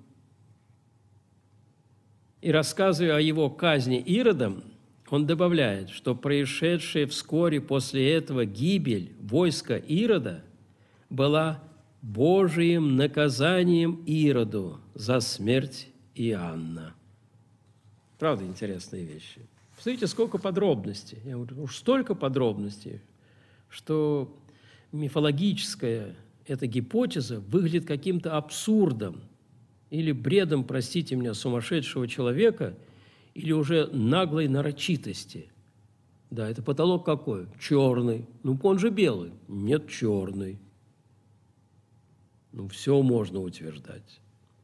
И рассказывая о его казни Иродом, он добавляет, что происшедшая вскоре после этого гибель войска Ирода была Божиим наказанием Ироду за смерть Иоанна. Правда, интересные вещи. Посмотрите, сколько подробностей. Я говорю, уж столько подробностей, что мифологическая эта гипотеза выглядит каким-то абсурдом или бредом, простите меня, сумасшедшего человека, или уже наглой нарочитости. Да, это потолок какой? Черный. Ну, он же белый. Нет, черный. Ну, все можно утверждать.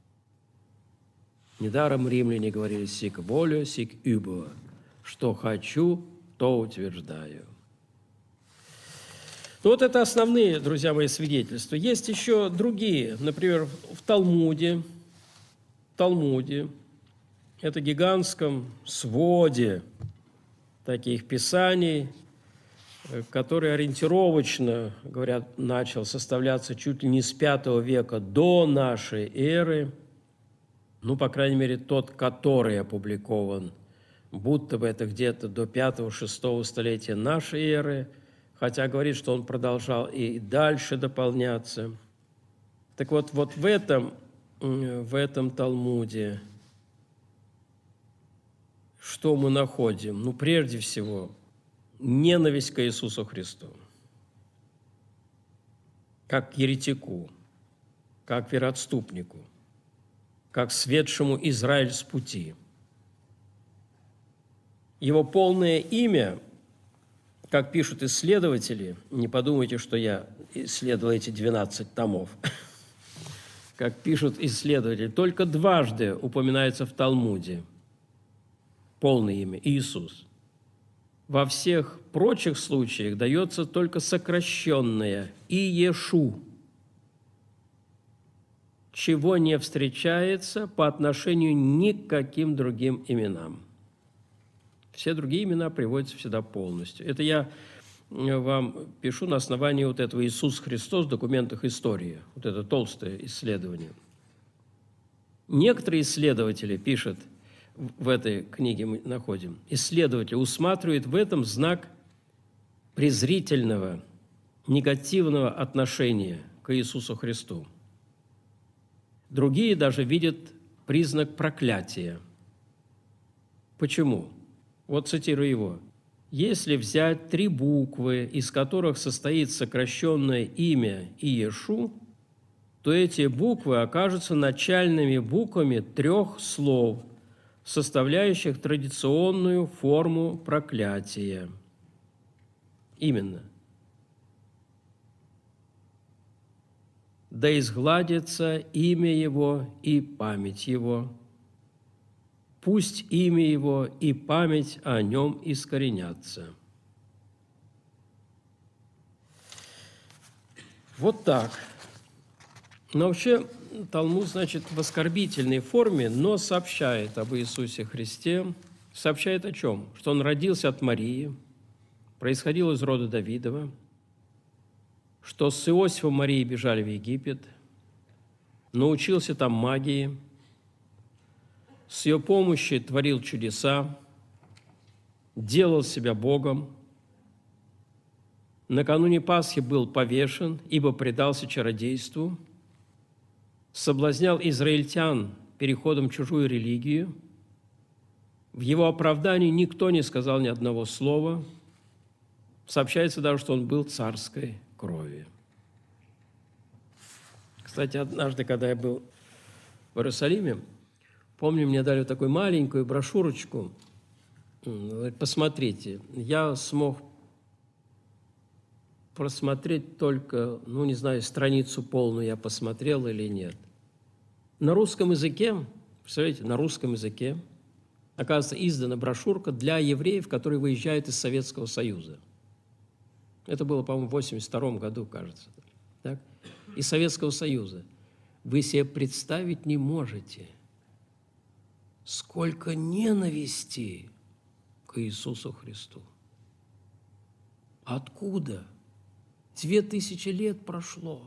Недаром римляне говорили «сик волю, сик übo», что хочу, то утверждаю. Ну, вот это основные, друзья мои, свидетельства. Есть еще другие, например, в Талмуде, в Талмуде, это гигантском своде таких писаний, который ориентировочно, говорят, начал составляться чуть ли не с пятого века до нашей эры, ну, по крайней мере, тот, который опубликован, будто бы это где-то до пятого-шестого столетия нашей эры, хотя говорит, что он продолжал и дальше дополняться. Так вот, вот в этом, в этом Талмуде что мы находим? Ну, прежде всего, ненависть к Иисусу Христу, как к еретику, как к вероотступнику. как светшему Израиль с пути. Его полное имя, как пишут исследователи, не подумайте, что я исследовал эти двенадцать томов, как пишут исследователи, только дважды упоминается в Талмуде полное имя – Иисус. Во всех прочих случаях дается только сокращенное «Иешу», чего не встречается по отношению ни к каким другим именам. Все другие имена приводятся всегда полностью. Это я вам пишу на основании вот этого «Иисус Христос» в документах истории. Вот это толстое исследование. Некоторые исследователи, пишут, в этой книге мы находим, исследователи усматривают в этом знак презрительного, негативного отношения к Иисусу Христу. Другие даже видят признак проклятия. Почему? Вот цитирую его. «Если взять три буквы, из которых состоит сокращенное имя Иешу, то эти буквы окажутся начальными буквами трех слов, составляющих традиционную форму проклятия». Именно. «Да изгладится имя Его и память Его. Пусть имя Его и память о Нем искоренятся». Вот так. Но вообще Талмуд, значит, в оскорбительной форме, но сообщает об Иисусе Христе. Сообщает о чем? Что Он родился от Марии, происходил из рода Давидова, что с Иосифом Марией бежали в Египет, научился там магии, с ее помощью творил чудеса, делал себя Богом. Накануне Пасхи был повешен, ибо предался чародейству, соблазнял израильтян переходом в чужую религию. В его оправдании никто не сказал ни одного слова. Сообщается даже, что он был царской крови. Кстати, однажды, когда я был в Иерусалиме, помню, мне дали такую маленькую брошюрочку. Посмотрите, я смог просмотреть только, ну, не знаю, страницу полную я посмотрел или нет. На русском языке, представляете, на русском языке, оказывается, издана брошюрка для евреев, которые выезжают из Советского Союза. Это было, по-моему, в восемьдесят втором году, кажется. Так? Из Советского Союза. Вы себе представить не можете, сколько ненависти к Иисусу Христу. Откуда? Две тысячи лет прошло.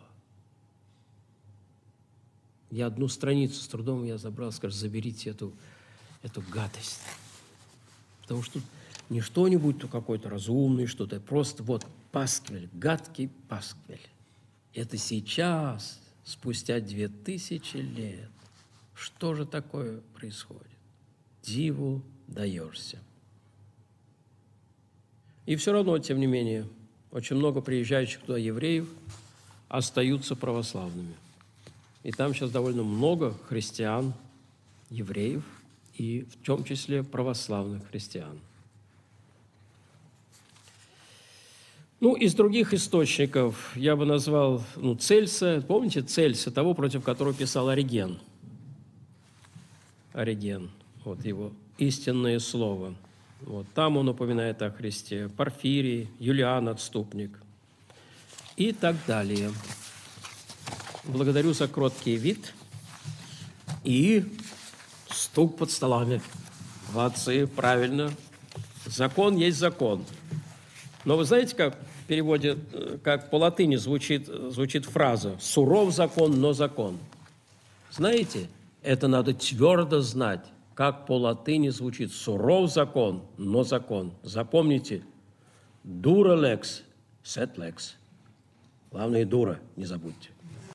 Я одну страницу с трудом я забрал, скажу, заберите эту, эту гадость. Потому что тут не что-нибудь то какой-то разумный, что-то, просто вот пасквиль, гадкий пасквиль. Это сейчас, спустя две тысячи лет. Что же такое происходит? Диву даешься. И все равно, тем не менее, очень много приезжающих туда евреев остаются православными. И там сейчас довольно много христиан, евреев, и в том числе православных христиан. Ну, из других источников я бы назвал, ну, Цельса. Помните Цельса, того, против которого писал Ориген? Ориген, вот его «Истинное слово». Вот, там он упоминает о Христе. Порфирий, Юлиан Отступник и так далее. Благодарю за кроткий вид и стук под столами. Молодцы, правильно. Закон есть закон. Но вы знаете, как в переводе, как по латыни звучит, звучит фраза «суров закон, но закон». Знаете, это надо твердо знать, как по латыни звучит «суров закон, но закон». Запомните, «дура лекс, сет лекс». Главное, дура, не забудьте.